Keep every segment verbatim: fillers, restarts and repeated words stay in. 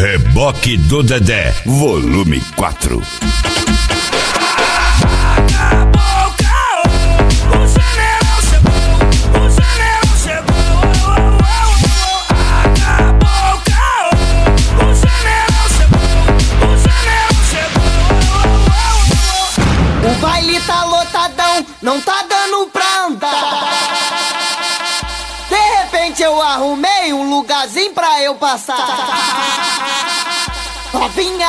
Reboque do Dedé, volume quatro. O baile tá lotadão, não tá dando pra andar. De repente eu arrumei um lugarzinho pra eu passar. Novinha,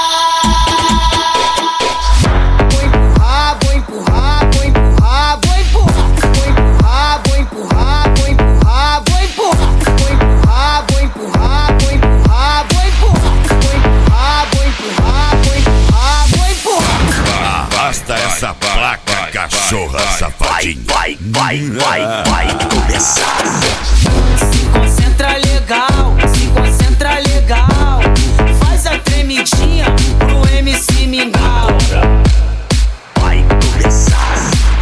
vou empurrar, vou empurrar, vou empurrar, vou empurrar, vou empurrar, vou empurrar, vou empurrar, vou empurrar, vou empurrar, vou empurrar, vou empurrar, vou empurrar, vou empurrar, vou empurrar, vou empurrar. Basta essa placa, cachorra safadinha. Vai, vai, vai, vai começar. Se concentra legal, se concentra legal. Faz a tremidinha pro M C Mingau. Vai começar.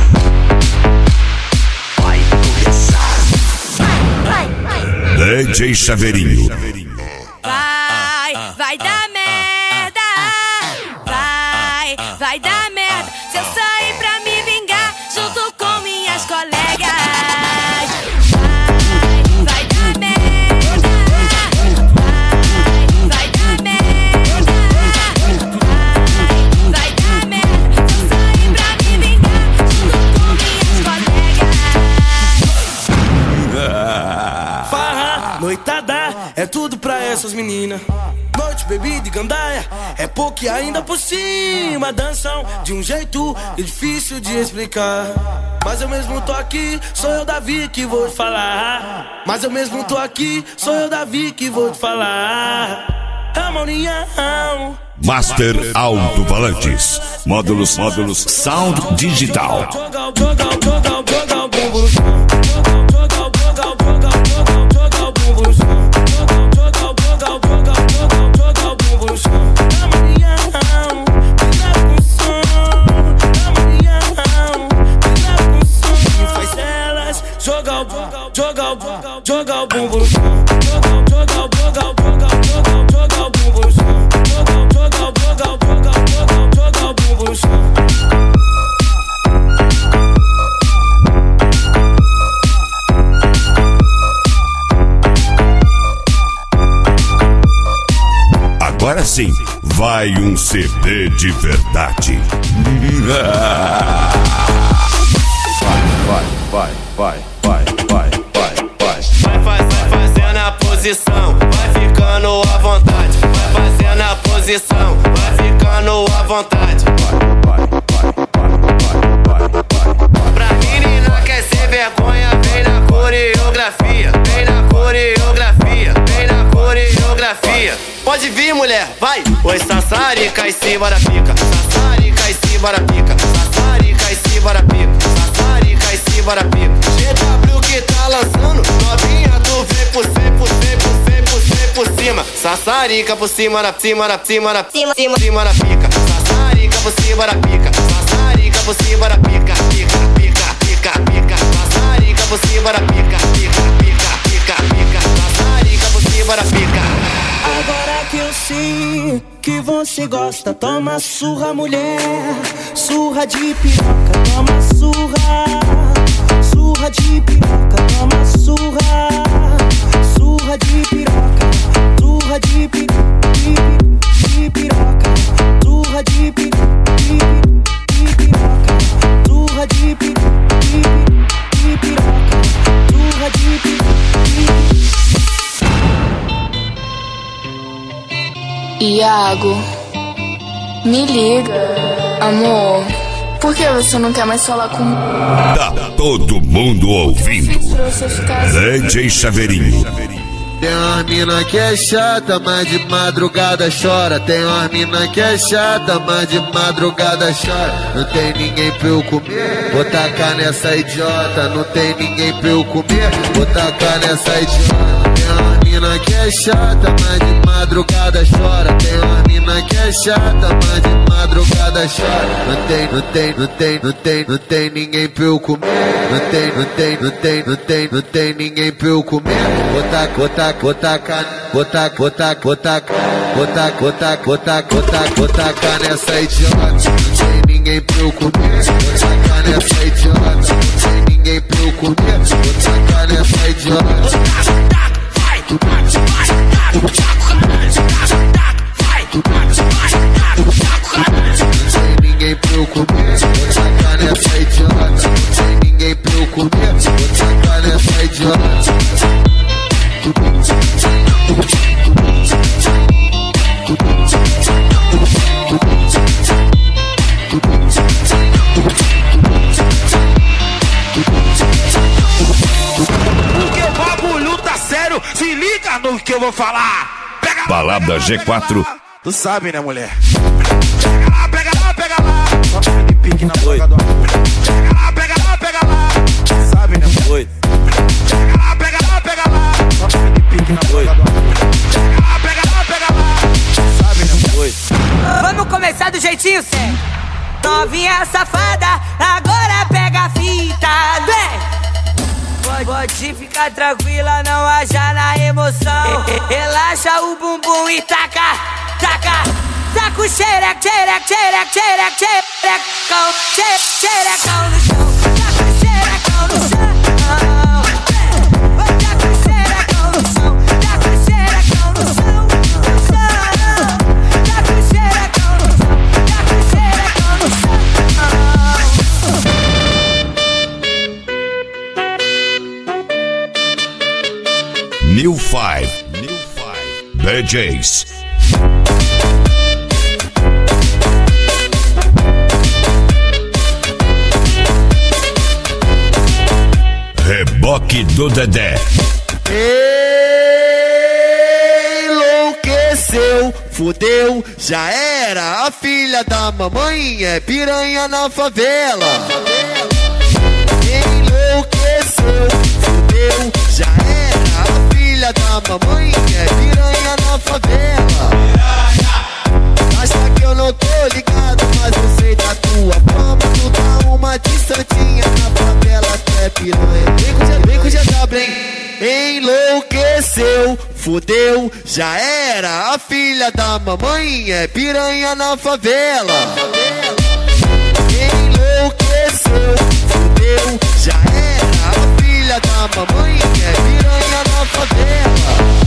Vai começar. Vai, vai, vai. D J Chaveirinho. Vai, vai dar merda. Vai, vai dar merda. Se eu sair pra me vingar junto com minhas colegas. Vai, vai dar merda. Vai, vai dar merda. Vai, vai dar merda. Se eu sair pra me vingar junto com minhas colegas. Farra, noitada, é tudo pra essas meninas. Noite, bebida e gandaia, é pouco e ainda por cima. Dançam de um jeito difícil de explicar. Mas eu mesmo tô aqui, sou eu, Davi, que vou te falar. Mas eu mesmo tô aqui, sou eu, Davi, que vou te falar. É uma união. Master Alto-Falantes. Módulos, módulos, sound digital. Joga o, joga o, joga o, joga o bumbo no chão. Joga o, joga o, joga o, joga o, joga o bumbo no chão. Joga o, joga o, joga o, joga o, joga o bumbo no chão. É uma união, que leva com som. É uma união, que leva com som. E faz elas joga o, joga o, joga o bumbo no chão. Joga o, joga o, joga o, joga o, joga o, joga o bumbo no chão. Joga o, joga o, joga o, joga o, joga o, joga o bumbo no chão. Agora sim, vai um C D de verdade. Vai, vai, vai, vai, vai, vai, vai. Vai, vai, vai fazendo a posição, vai ficando à vontade. Vai fazendo a posição, vai ficando à vontade. Vai, vai, vai, vai, vai, vai. Pra menina quer ser vergonha, vem na coreografia. Vem na coreografia, vem na coreografia. Pode vir, mulher, vai! Oi, sassarica e se bora pica. Sassarica e se bora pica. Sassarica e se bora pica. Sassarica e se bora pica. G W que tá lançando, novinha, tu vem por cem, por cem, por cem, por cem, por cima. Sassarica por cima, na cima, na cima, na cima, cima, cima, na pica. Sassarica por cima, na pica. Sassarica por cima, na pica. Pica, pica, pica, pica. Sassarica por cima, na pica. Pica, pica, pica, pica. Sassarica por cima, na pica. Agora que eu sei que você gosta, toma surra, mulher. Surra de piroca, toma surra. Surra de piroca, toma surra. Surra de piroca, surra de pi, de, de piroca. Surra de pi, de, de piroca. Surra de pi, de, de piroca. Surra de pi, de. Iago, me liga, amor. Por que você não quer mais falar comigo? Tá todo mundo ouvindo. D J Chaveirinho. Tem uma mina que é chata, mas de madrugada chora. Tem uma mina que é chata, mas de madrugada chora. Não tem ninguém pra eu comer, vou tacar nessa idiota. Não tem ninguém pra eu comer, vou tacar nessa idiota. Tem uma mina que é chata, mas de madrugada chora. Tem uma mina mina que é chata, mas de madrugada chora. Não tem, não tem, não tem, não tem, não tem ninguém pra eu comer. Não tem, não tem, não tem, não tem, não tem ninguém pra eu comer. Botar, botar, botar, botar, botar, botar, botar, botar, botar, botar, botar nessa idiota. Não tem ninguém pra eu comer. Botar nessa idiota. Não tem ninguém pra eu comer. Botar nessa idiota. Não tem ninguém pra eu comer, vou tacar nessa idiota. Não tem ninguém pra eu comer, vou tacar nessa idiota. Porque o bagulho tá sério, se liga no que eu vou falar. Pega Balada G quatro. Tu sabe, né, mulher? Pega lá, pega lá, pega lá. Só de pique na boca do amor. Pega lá, pega lá, pega lá. Tu sabe, né, mulher? Pega lá, pega lá, pega lá. Só de pique na boca do amor. Pega lá, pega lá, pega lá. Tu sabe, né, mulher? Vamos começar do jeitinho certo. Novinha safada, agora pega a fita, vem! Pode, pode ficar tranquila, não haja na emoção. Relaxa o bumbum e taca, taca. Taca o xereco, xereco, xereco, xereco, xerecão, xerecão no chão. Taca o xerecão no chão. Taca o xerecão no chão. Taca o xerecão no chão. Taca o xerecão no chão. Taca o xerecão no chão. New Five. New Five. D Js. Reboque do Dedé. Enlouqueceu, fudeu, já era. A filha da mamãe é piranha na favela. Enlouqueceu, fudeu, já era. A filha da mamãe é piranha na favela. Acha que eu não tô ligado, mas eu sei da tua fama. Tu dá uma de santinha na favela, tu é piranha. Vem com, vem com G W, hein? Enlouqueceu, fudeu, já era. A filha da mamãe é piranha na favela. Enlouqueceu, fudeu, já era. A filha da mamãe é piranha na favela.